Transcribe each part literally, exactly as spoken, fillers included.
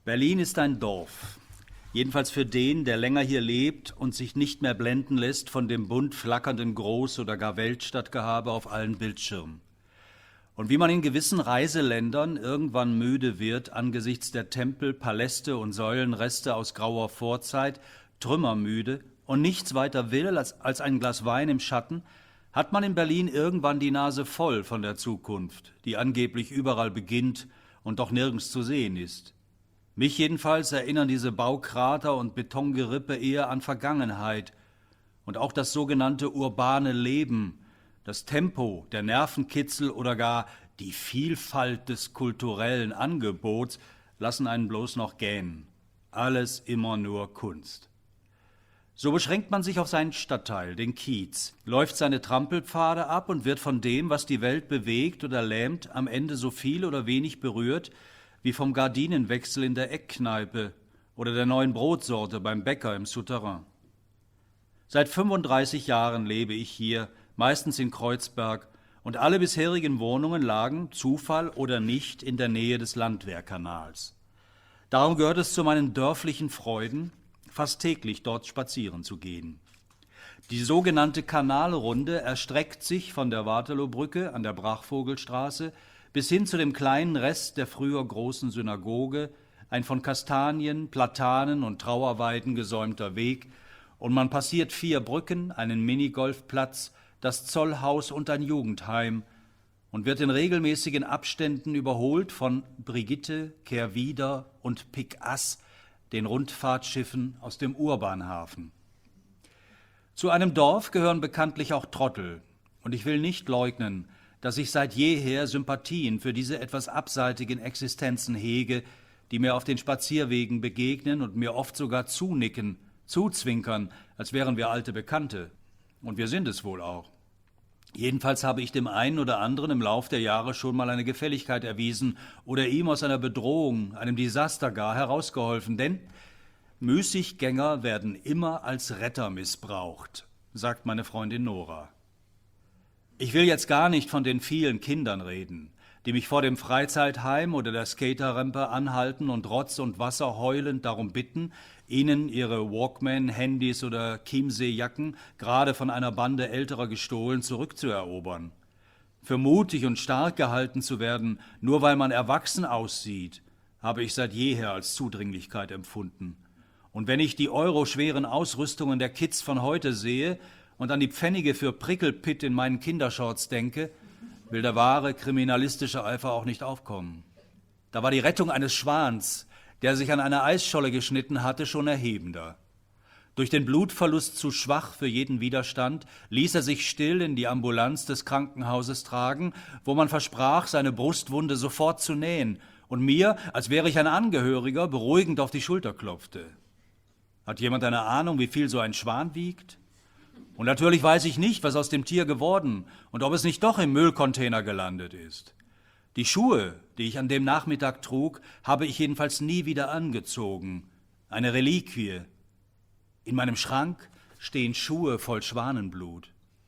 Berlin ist ein Dorf. Jedenfalls für den, der länger hier lebt und sich nicht mehr blenden lässt von dem bunt flackernden Groß- oder gar Weltstadtgehabe auf allen Bildschirmen. Und wie man in gewissen Reiseländern irgendwann müde wird, angesichts der Tempel, Paläste und Säulenreste aus grauer Vorzeit, trümmermüde und nichts weiter will als, als ein Glas Wein im Schatten, hat man in Berlin irgendwann die Nase voll von der Zukunft, die angeblich überall beginnt und doch nirgends zu sehen ist. Mich jedenfalls erinnern diese Baukrater und Betongerippe eher an Vergangenheit und auch das sogenannte urbane Leben, das Tempo, der Nervenkitzel oder gar die Vielfalt des kulturellen Angebots lassen einen bloß noch gähnen. Alles immer nur Kunst. So beschränkt man sich auf seinen Stadtteil, den Kiez, läuft seine Trampelpfade ab und wird von dem, was die Welt bewegt oder lähmt, am Ende so viel oder wenig berührt, wie vom Gardinenwechsel in der Eckkneipe oder der neuen Brotsorte beim Bäcker im Souterrain. Seit fünfunddreißig Jahren lebe ich hier, meistens in Kreuzberg, und alle bisherigen Wohnungen lagen, Zufall oder nicht, in der Nähe des Landwehrkanals. Darum gehört es zu meinen dörflichen Freuden, fast täglich dort spazieren zu gehen. Die sogenannte Kanalrunde erstreckt sich von der Waterloobrücke an der Brachvogelstraße bis hin zu dem kleinen Rest der früher großen Synagoge, ein von Kastanien, Platanen und Trauerweiden gesäumter Weg, und man passiert vier Brücken, einen Minigolfplatz, das Zollhaus und ein Jugendheim und wird in regelmäßigen Abständen überholt von Brigitte, Kehrwieder und Pick-Ass, den Rundfahrtschiffen aus dem Urbanhafen. Zu einem Dorf gehören bekanntlich auch Trottel, und ich will nicht leugnen, dass ich seit jeher Sympathien für diese etwas abseitigen Existenzen hege, die mir auf den Spazierwegen begegnen und mir oft sogar zunicken, zuzwinkern, als wären wir alte Bekannte. Und wir sind es wohl auch. Jedenfalls habe ich dem einen oder anderen im Lauf der Jahre schon mal eine Gefälligkeit erwiesen oder ihm aus einer Bedrohung, einem Desaster gar herausgeholfen, denn Müßiggänger werden immer als Retter missbraucht, sagt meine Freundin Nora. Ich will jetzt gar nicht von den vielen Kindern reden, die mich vor dem Freizeitheim oder der Skaterrampe anhalten und Rotz und Wasser heulend darum bitten, ihnen ihre Walkman, Handys oder Chiemsee-Jacken, gerade von einer Bande älterer gestohlen, zurückzuerobern. Für mutig und stark gehalten zu werden, nur weil man erwachsen aussieht, habe ich seit jeher als Zudringlichkeit empfunden. Und wenn ich die euroschweren Ausrüstungen der Kids von heute sehe und an die Pfennige für Prickelpitt in meinen Kindershorts denke, will der wahre kriminalistische Eifer auch nicht aufkommen. Da war die Rettung eines Schwans, der sich an einer Eisscholle geschnitten hatte, schon erhebender. Durch den Blutverlust zu schwach für jeden Widerstand, ließ er sich still in die Ambulanz des Krankenhauses tragen, wo man versprach, seine Brustwunde sofort zu nähen und mir, als wäre ich ein Angehöriger, beruhigend auf die Schulter klopfte. Hat jemand eine Ahnung, wie viel so ein Schwan wiegt? Und natürlich weiß ich nicht, was aus dem Tier geworden und ob es nicht doch im Müllcontainer gelandet ist. Die Schuhe, die ich an dem Nachmittag trug, habe ich jedenfalls nie wieder angezogen. Eine Reliquie. In meinem Schrank stehen Schuhe voll Schwanenblut.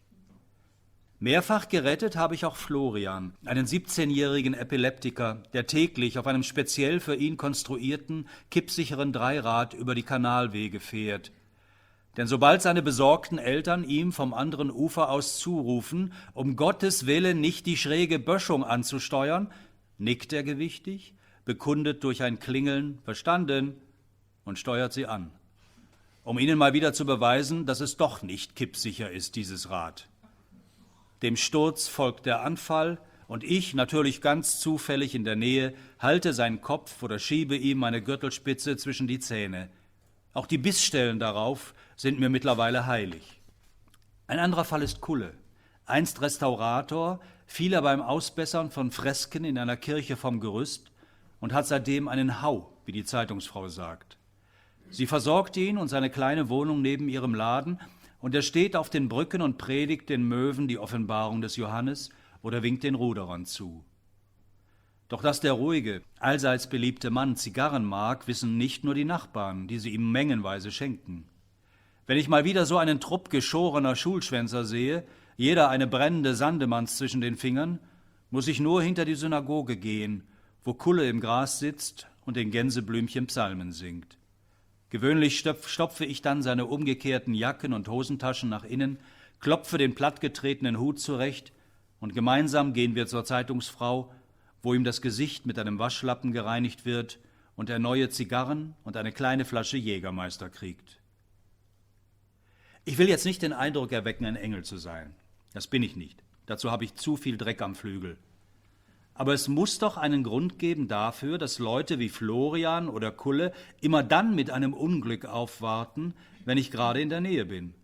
Mehrfach gerettet habe ich auch Florian, einen siebzehnjährigen Epileptiker, der täglich auf einem speziell für ihn konstruierten, kippsicheren Dreirad über die Kanalwege fährt. Denn sobald seine besorgten Eltern ihm vom anderen Ufer aus zurufen, um Gottes Willen nicht die schräge Böschung anzusteuern, nickt er gewichtig, bekundet durch ein Klingeln verstanden und steuert sie an, um ihnen mal wieder zu beweisen, dass es doch nicht kippsicher ist, dieses Rad. Dem Sturz folgt der Anfall und ich, natürlich ganz zufällig in der Nähe, halte seinen Kopf oder schiebe ihm meine Gürtelspitze zwischen die Zähne. Auch die Bissstellen darauf sind mir mittlerweile heilig. Ein anderer Fall ist Kulle, einst Restaurator, fiel er beim Ausbessern von Fresken in einer Kirche vom Gerüst und hat seitdem einen Hau, wie die Zeitungsfrau sagt. Sie versorgt ihn und seine kleine Wohnung neben ihrem Laden, und er steht auf den Brücken und predigt den Möwen die Offenbarung des Johannes oder winkt den Ruderern zu. Doch dass der ruhige, allseits beliebte Mann Zigarren mag, wissen nicht nur die Nachbarn, die sie ihm mengenweise schenken. Wenn ich mal wieder so einen Trupp geschorener Schulschwänzer sehe, jeder eine brennende Sandemanns zwischen den Fingern, muss ich nur hinter die Synagoge gehen, wo Kulle im Gras sitzt und den Gänseblümchen Psalmen singt. Gewöhnlich stopfe ich dann seine umgekehrten Jacken und Hosentaschen nach innen, klopfe den plattgetretenen Hut zurecht und gemeinsam gehen wir zur Zeitungsfrau, wo ihm das Gesicht mit einem Waschlappen gereinigt wird und er neue Zigarren und eine kleine Flasche Jägermeister kriegt. Ich will jetzt nicht den Eindruck erwecken, ein Engel zu sein. Das bin ich nicht. Dazu habe ich zu viel Dreck am Flügel. Aber es muss doch einen Grund geben dafür, dass Leute wie Florian oder Kulle immer dann mit einem Unglück aufwarten, wenn ich gerade in der Nähe bin.